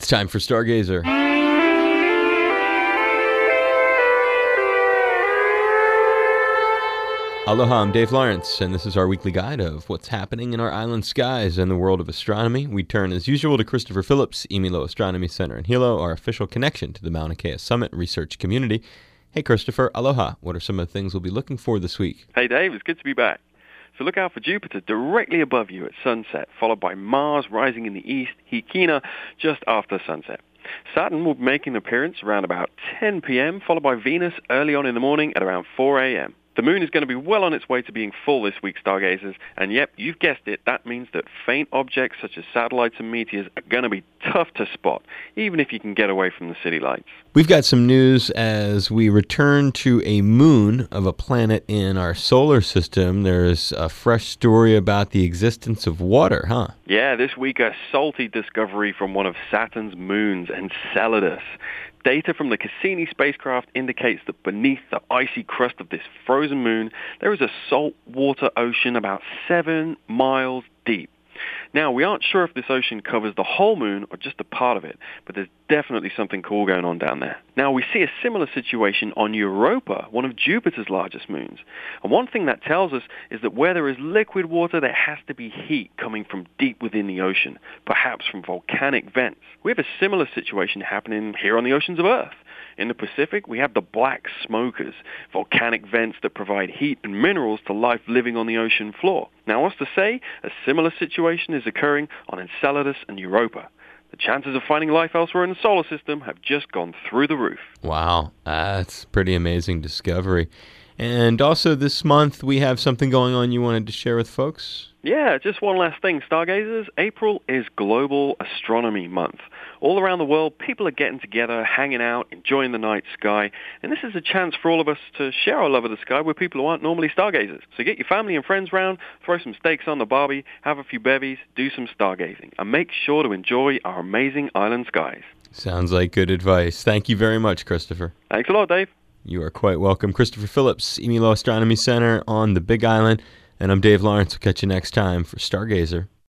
It's time for Stargazer. Aloha, I'm Dave Lawrence, and this is our weekly guide of what's happening in our island skies and the world of astronomy. We turn, as usual, to Christopher Phillips, Imilo Astronomy Center in Hilo, our official connection to the Mauna Kea Summit research community. Hey, Christopher, aloha. What are some of the things we'll be looking for this week? Hey, Dave, it's good to be back. So look out for Jupiter directly above you at sunset, followed by Mars rising in the east, Hikina, just after sunset. Saturn will be making an appearance around about 10 p.m., followed by Venus early on in the morning at around 4 a.m. The moon is going to be well on its way to being full this week, stargazers, and yep, you've guessed it, that means that faint objects such as satellites and meteors are going to be tough to spot, even if you can get away from the city lights. We've got some news as we return to a moon of a planet in our solar system. There's a fresh story about the existence of water, huh? Yeah, this week a salty discovery from one of Saturn's moons, Enceladus. Data from the Cassini spacecraft indicates that beneath the icy crust of this frozen moon, there is a saltwater ocean about 7 miles deep. Now, we aren't sure if this ocean covers the whole moon or just a part of it, but there's definitely something cool going on down there. Now, we see a similar situation on Europa, one of Jupiter's largest moons. And one thing that tells us is that where there is liquid water, there has to be heat coming from deep within the ocean, perhaps from volcanic vents. We have a similar situation happening here on the oceans of Earth. In the Pacific, we have the black smokers, volcanic vents that provide heat and minerals to life living on the ocean floor. Now, what's to say a similar situation is occurring on Enceladus and Europa? The chances of finding life elsewhere in the solar system have just gone through the roof. Wow, that's a pretty amazing discovery. And also this month, we have something going on you wanted to share with folks? Yeah, just one last thing, stargazers. April is Global Astronomy Month. All around the world, people are getting together, hanging out, enjoying the night sky, and this is a chance for all of us to share our love of the sky with people who aren't normally stargazers. So get your family and friends round, throw some steaks on the barbie, have a few bevies, do some stargazing, and make sure to enjoy our amazing island skies. Sounds like good advice. Thank you very much, Christopher. Thanks a lot, Dave. You are quite welcome. Christopher Phillips, Imilo Astronomy Center on the Big Island, and I'm Dave Lawrence. We'll catch you next time for Stargazer.